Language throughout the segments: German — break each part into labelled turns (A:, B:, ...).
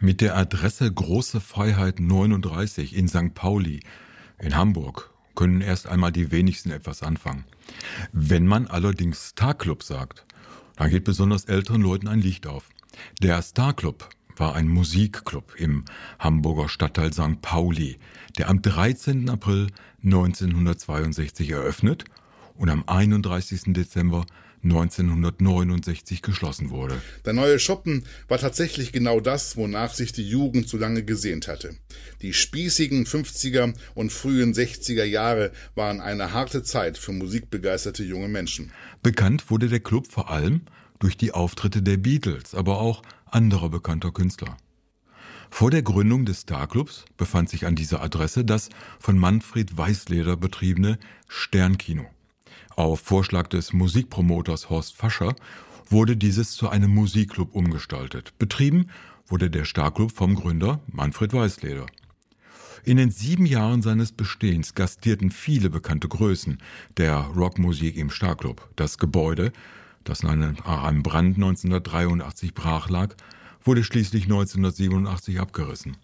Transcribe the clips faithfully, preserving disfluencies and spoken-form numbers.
A: Mit der Adresse Große Freiheit neununddreißig in Sankt Pauli in Hamburg können erst einmal die wenigsten etwas anfangen. Wenn man allerdings Starclub sagt, dann geht besonders älteren Leuten ein Licht auf. Der Starclub war ein Musikclub im Hamburger Stadtteil Sankt Pauli, der am dreizehnten April neunzehnhundertzweiundsechzig eröffnet und am einunddreißigsten Dezember neunzehnhundertneunundsechzig geschlossen wurde.
B: Der neue Schuppen war tatsächlich genau das, wonach sich die Jugend so lange gesehnt hatte. Die spießigen fünfziger und frühen sechziger Jahre waren eine harte Zeit für musikbegeisterte junge Menschen.
A: Bekannt wurde der Club vor allem durch die Auftritte der Beatles, aber auch anderer bekannter Künstler. Vor der Gründung des Starclubs befand sich an dieser Adresse das von Manfred Weißleder betriebene Sternkino. Auf Vorschlag des Musikpromoters Horst Fascher wurde dieses zu einem Musikclub umgestaltet. Betrieben wurde der Starclub vom Gründer Manfred Weißleder. In den sieben Jahren seines Bestehens gastierten viele bekannte Größen der Rockmusik im Starclub. Das Gebäude, das nach einem Brand neunzehnhundertdreiundachtzig brach lag, wurde schließlich neunzehnhundertsiebenundachtzig abgerissen.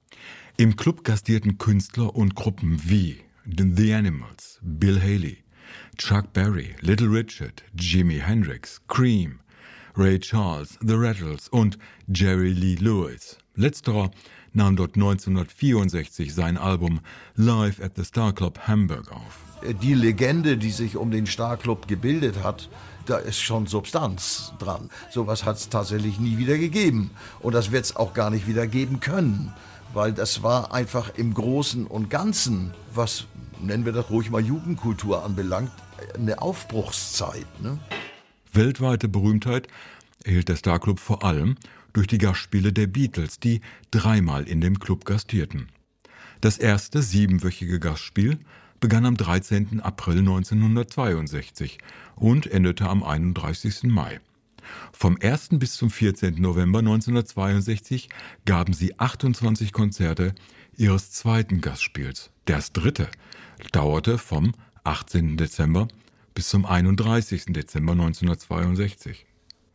A: Im Club gastierten Künstler und Gruppen wie The Animals, Bill Haley, Chuck Berry, Little Richard, Jimi Hendrix, Cream, Ray Charles, The Rattles und Jerry Lee Lewis. Letzterer nahm dort neunzehnhundertvierundsechzig sein Album Live at the Starclub Hamburg auf.
C: Die Legende, die sich um den Starclub gebildet hat, da ist schon Substanz dran. Sowas hat es tatsächlich nie wieder gegeben. Und das wird es auch gar nicht wieder geben können. Weil das war einfach im Großen und Ganzen, was, nennen wir das ruhig mal Jugendkultur anbelangt, eine Aufbruchszeit. Ne?
A: Weltweite Berühmtheit erhielt der Starclub vor allem durch die Gastspiele der Beatles, die dreimal in dem Club gastierten. Das erste siebenwöchige Gastspiel begann am dreizehnten April neunzehnhundertzweiundsechzig und endete am einunddreißigsten Mai. Vom ersten bis zum vierzehnten November neunzehnhundertzweiundsechzig gaben sie achtundzwanzig Konzerte ihres zweiten Gastspiels. Das dritte dauerte vom achtzehnten Dezember bis zum einunddreißigsten Dezember neunzehnhundertzweiundsechzig.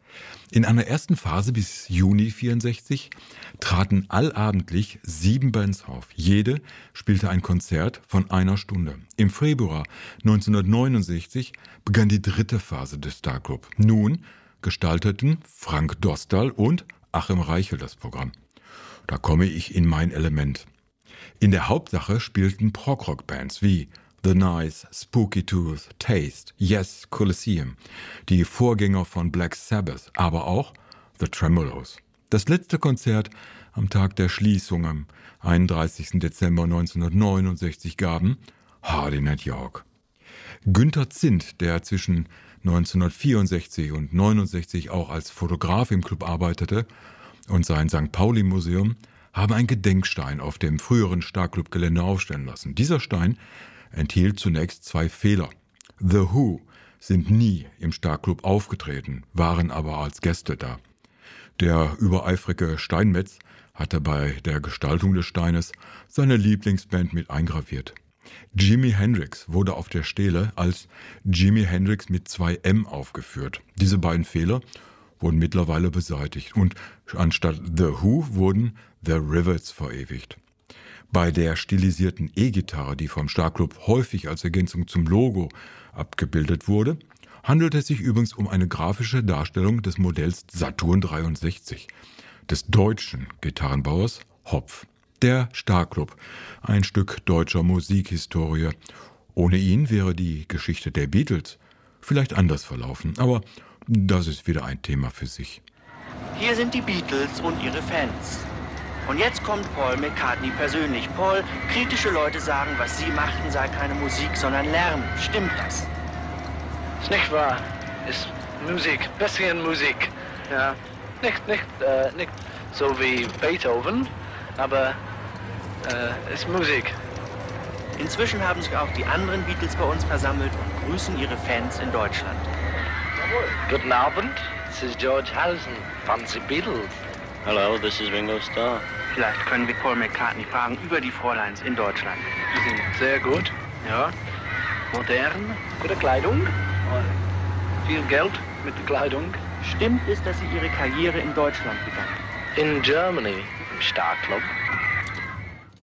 A: In einer ersten Phase bis Juni vierundsechzig traten allabendlich sieben Bands auf. Jede spielte ein Konzert von einer Stunde. Im Februar neunzehnhundertneunundsechzig begann die dritte Phase des Starclub. Nun gestalteten Frank Dostal und Achim Reichel das Programm. Da komme ich in mein Element. In der Hauptsache spielten Prog-Rock-Bands wie The Nice, Spooky Tooth, Taste, Yes, Colosseum, die Vorgänger von Black Sabbath, aber auch The Tremolos. Das letzte Konzert am Tag der Schließung am einunddreißigsten Dezember neunzehnhundertneunundsechzig gaben Hardin at York. Günther Zint, der zwischen neunzehnhundertvierundsechzig und neunundsechzig auch als Fotograf im Club arbeitete, und sein Sankt Pauli-Museum haben einen Gedenkstein auf dem früheren Starclub-Gelände aufstellen lassen. Dieser Stein enthielt zunächst zwei Fehler. The Who sind nie im Starclub aufgetreten, waren aber als Gäste da. Der übereifrige Steinmetz hatte bei der Gestaltung des Steines seine Lieblingsband mit eingraviert. Jimi Hendrix wurde auf der Stele als Jimi Hendrix mit zwei M aufgeführt. Diese beiden Fehler wurden mittlerweile beseitigt und anstatt The Who wurden The Rivets verewigt. Bei der stilisierten E-Gitarre, die vom Starclub häufig als Ergänzung zum Logo abgebildet wurde, handelt es sich übrigens um eine grafische Darstellung des Modells Saturn dreiundsechzig des deutschen Gitarrenbauers Hopf. Der Starclub, ein Stück deutscher Musikhistorie. Ohne ihn wäre die Geschichte der Beatles vielleicht anders verlaufen, aber das ist wieder ein Thema für sich.
D: Hier sind die Beatles und ihre Fans. Und jetzt kommt Paul McCartney persönlich. Paul, kritische Leute sagen, was sie machten, sei keine Musik, sondern Lärm. Stimmt das?
E: Ist nicht wahr. Ist Musik, bisschen Musik. Ja, nicht, nicht, äh, nicht so wie Beethoven, aber äh, ist Musik.
D: Inzwischen haben sich auch die anderen Beatles bei uns versammelt und grüßen ihre Fans in Deutschland.
E: Guten Abend, this is George Harrison von The Beatles.
F: Hello, this is Ringo Starr.
D: Vielleicht können wir Paul McCartney fragen über die Fräuleins in Deutschland.
E: Die sind sehr gut, ja, modern, gute Kleidung, viel Geld mit der Kleidung.
D: Stimmt es, dass sie ihre Karriere in Deutschland begann?
E: In Germany,
D: Star Club.